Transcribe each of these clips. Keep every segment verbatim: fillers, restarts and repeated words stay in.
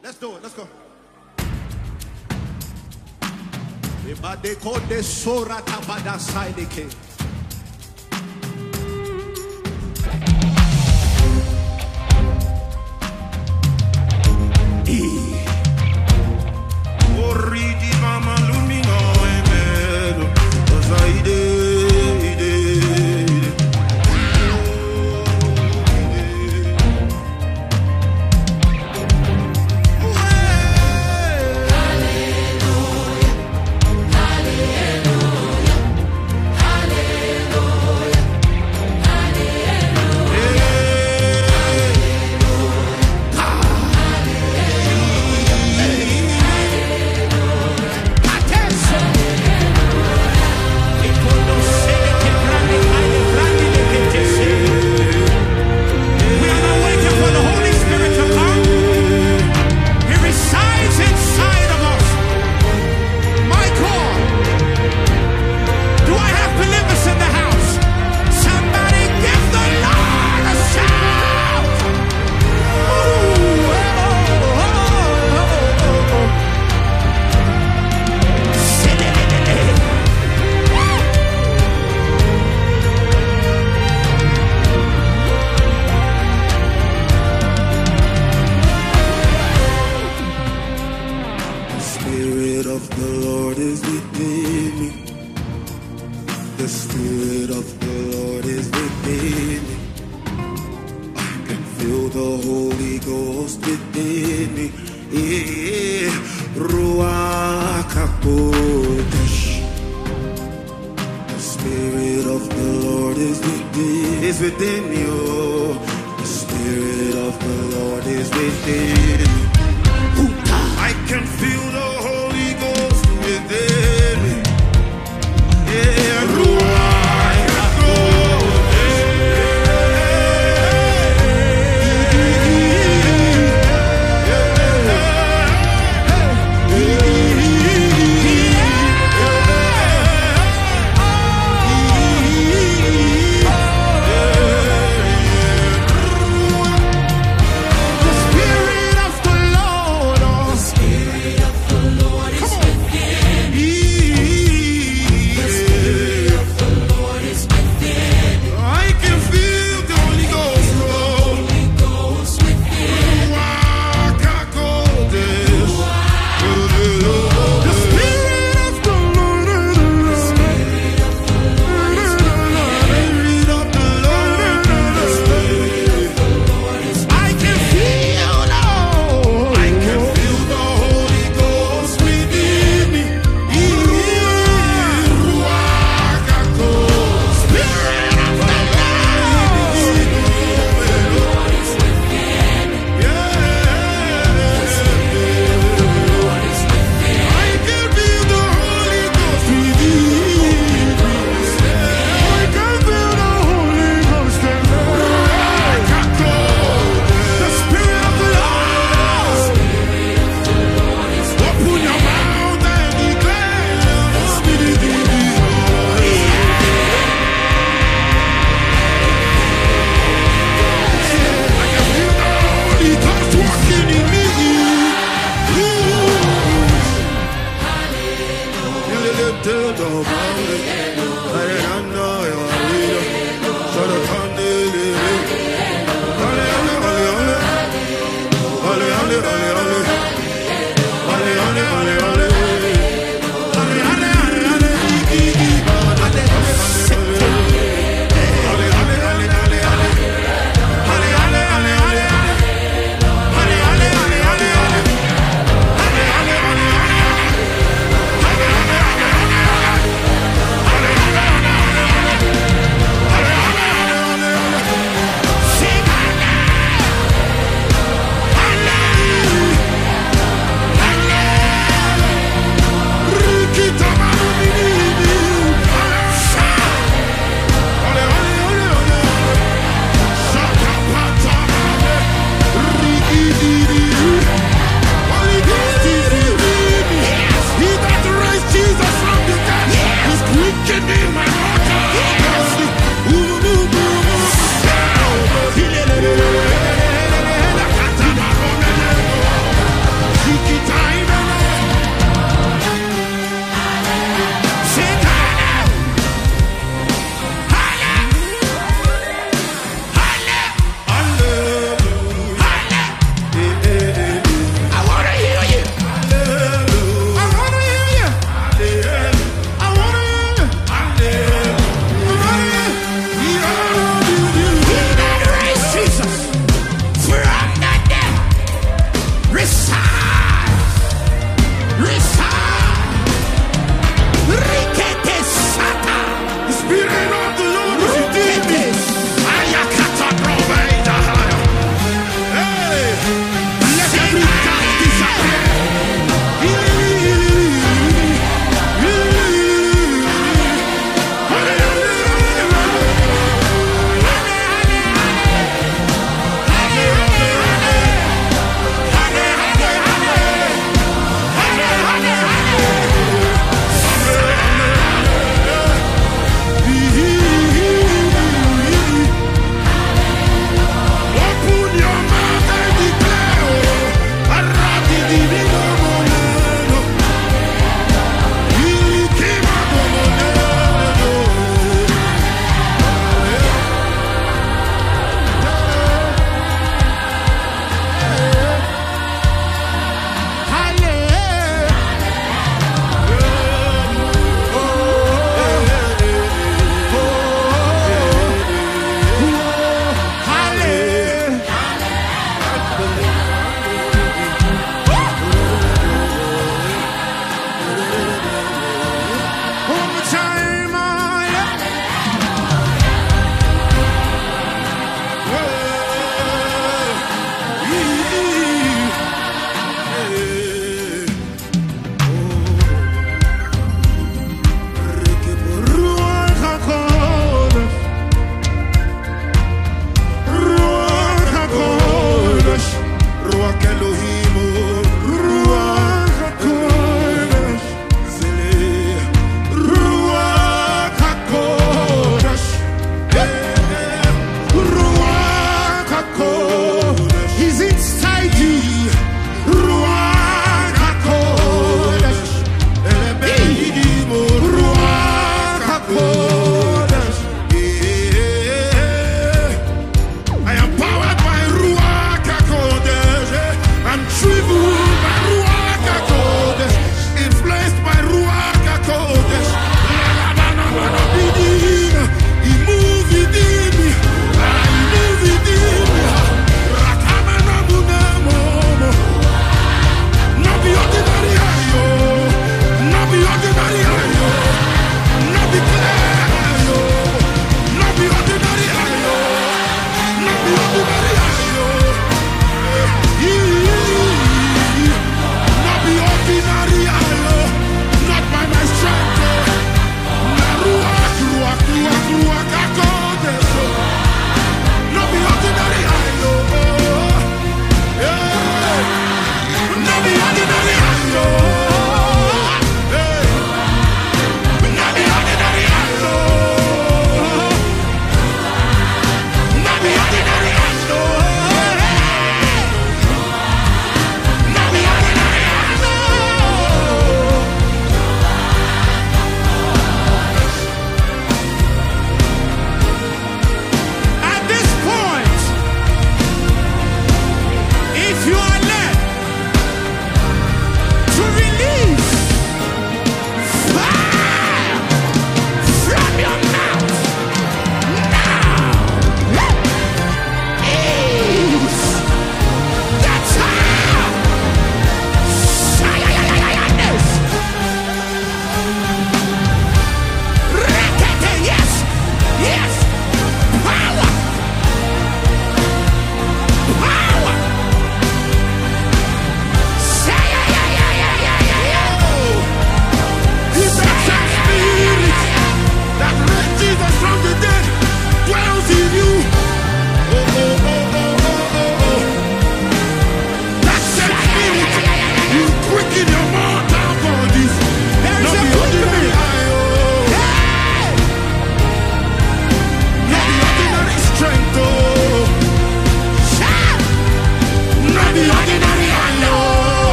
Let's do it. Let's go. Ibade kode sora tabada saideke. Oridi mama lumino emelo ozaide.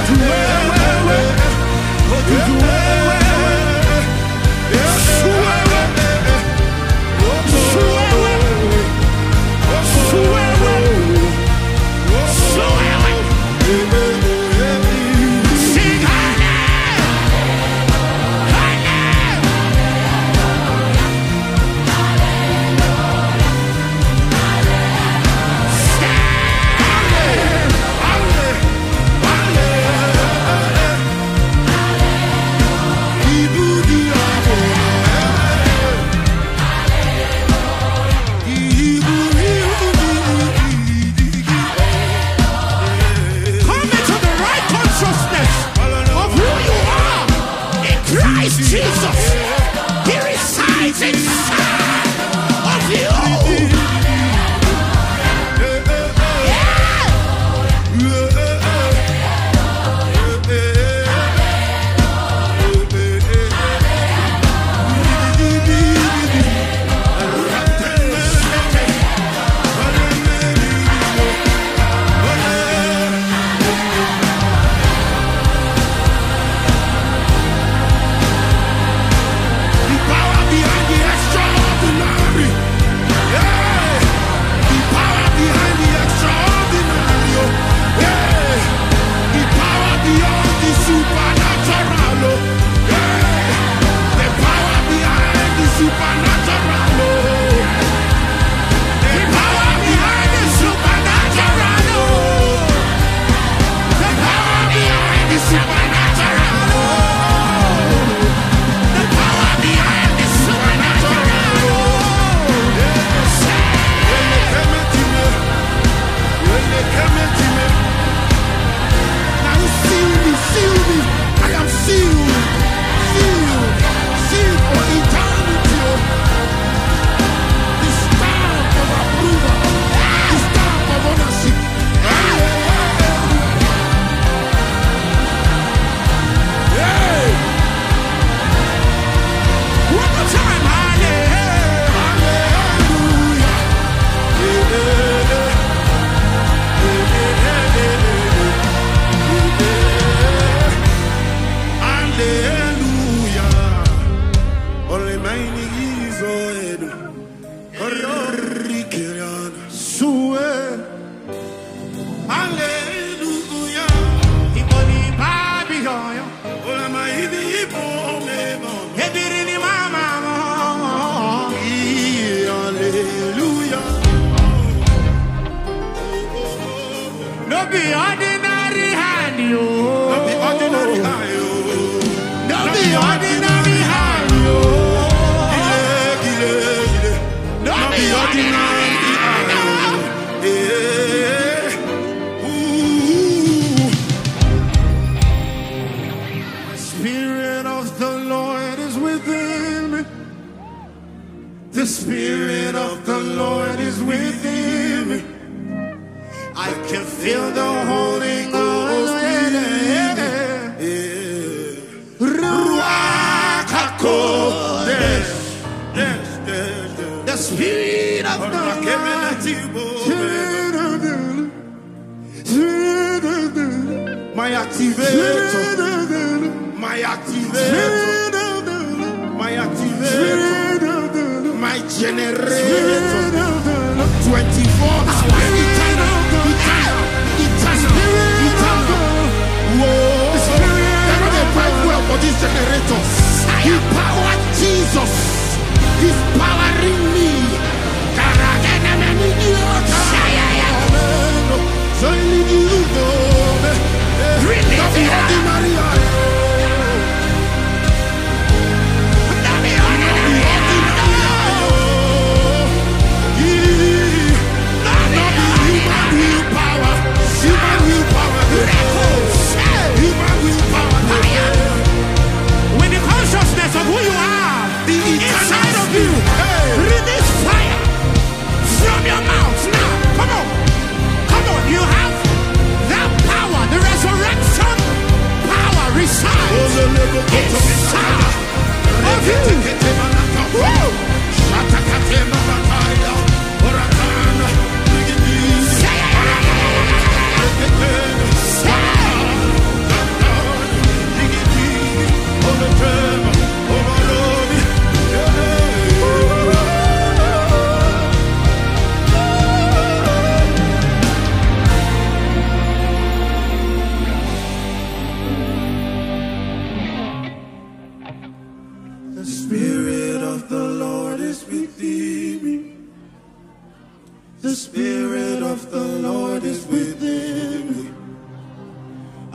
Not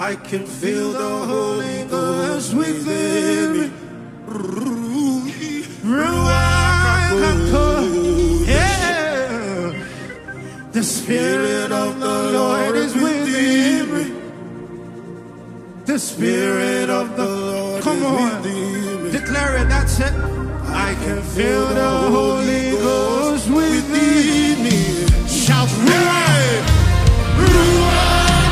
I can feel the Holy Ghost within me. Yeah. The Spirit of the Lord is within me. The Spirit of the Lord Come on. Declare it, that's it. I can feel the Holy Ghost within me. Shout, Ruach, Ruach,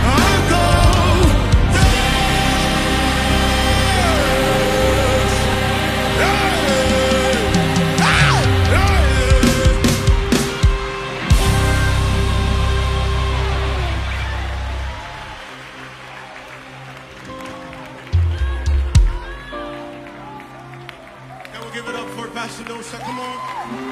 Can we give it up for Pastor Nosa? Come on.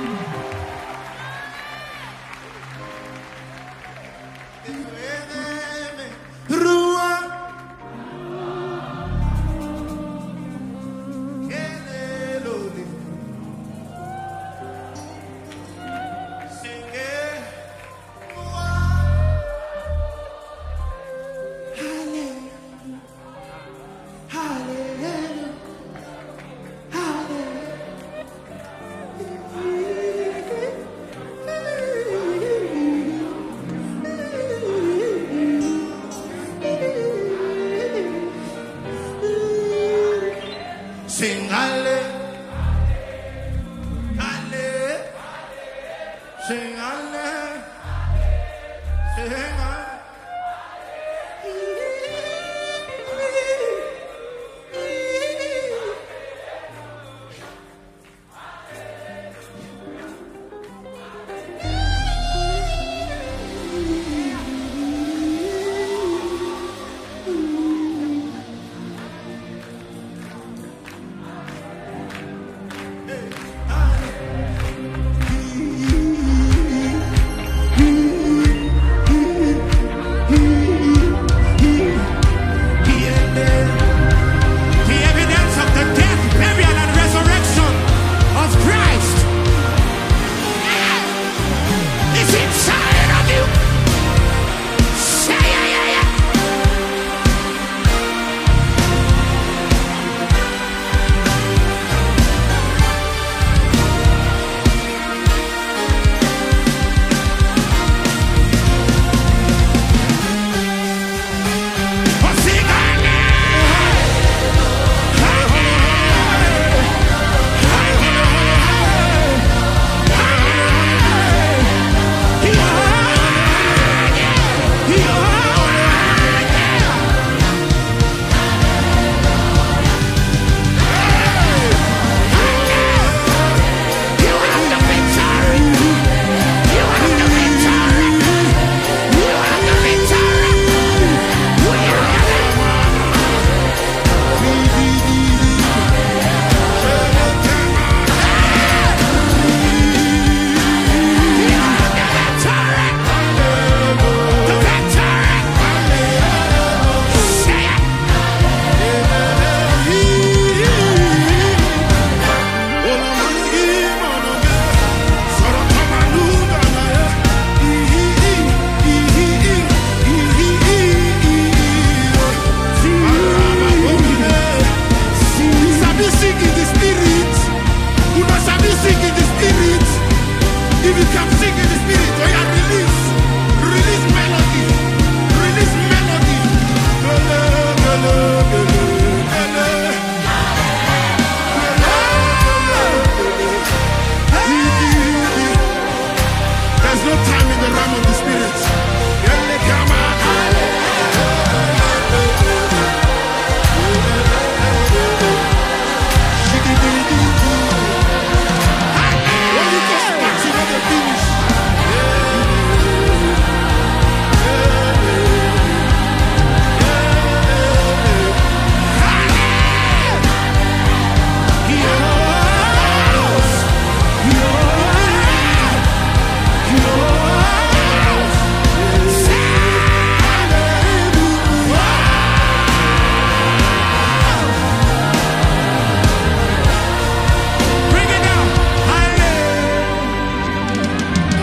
Sing halle, halle, sing halle, sing halle.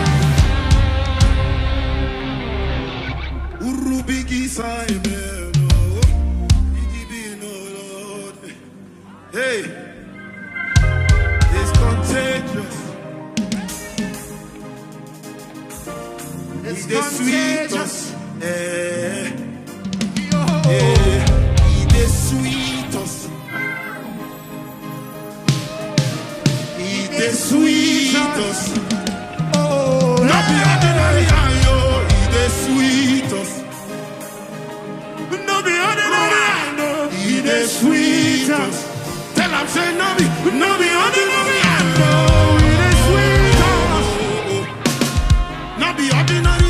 Urubigi Simon. the sweetest. Tell them, say, no be, no be ordinary. I know it is sweetest. No be ordinary.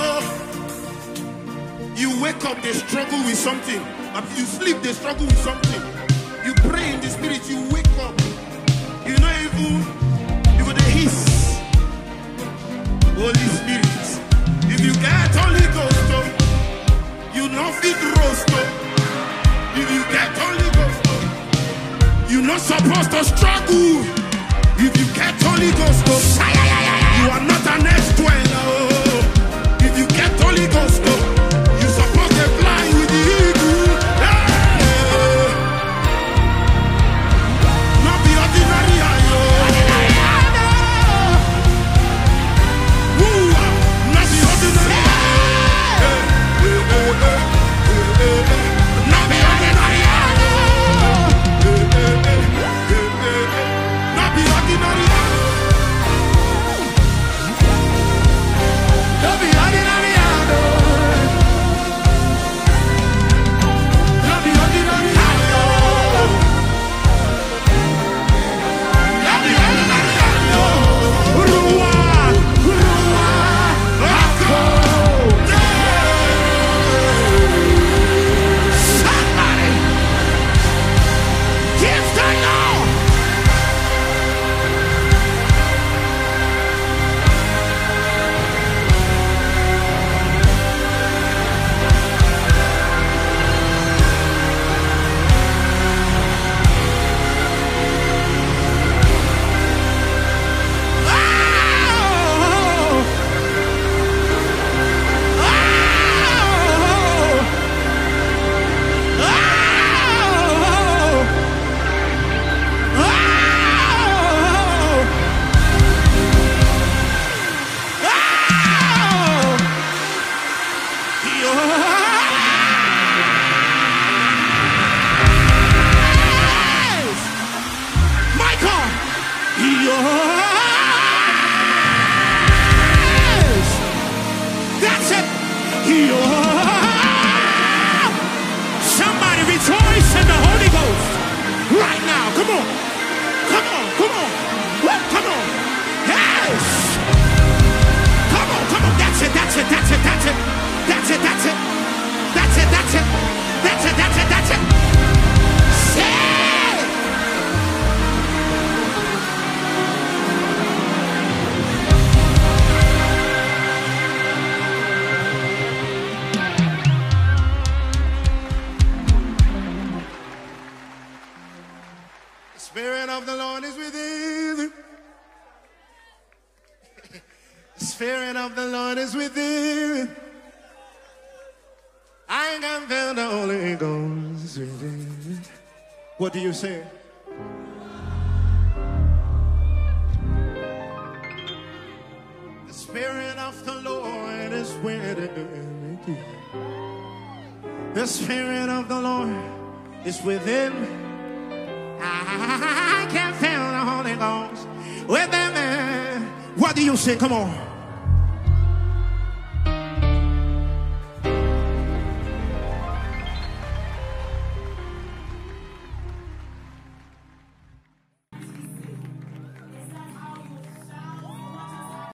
You wake up, they struggle with something. You sleep, they struggle with something. You pray in the spirit, you wake up. You know even, you go to hiss. Holy Spirit. If you get Holy Ghost, oh, you know fit roast. Oh. If you get Holy Ghost, oh, you're not supposed to struggle. If you get Holy Ghost, oh, you are not an ex-dweller. Oh. If you get Holy Ghost, oh, you're supposed to fly with the eagle. Hey. Not be ordinary, oh. Woo. Not be ordinary. Hey. Hey, hey, hey, hey, hey. Not be ordinary. Hey, hey, hey, hey, hey, hey. Not be ordinary. Not be ordinary. Not be ordinary. Not be ordinary. Rua, Rua, Rako. Somebody give the Lord. That's it. Somebody rejoice in the Holy Ghost right now. Come on. Come on. Come on. Woo, come on. Yes. Come on. Come on. That's it. That's it. That's it. That's it. That's it. That's it. That's it. That's it. That's it. That's it. That's it. Say. The Spirit of the Lord is within you. The Spirit of the Lord is within you. I can feel the Holy Ghost within you. What do you say? The Spirit of the Lord is within you. The Spirit of the Lord is within me. I can feel the Holy Ghost within me. What do you say? Come on.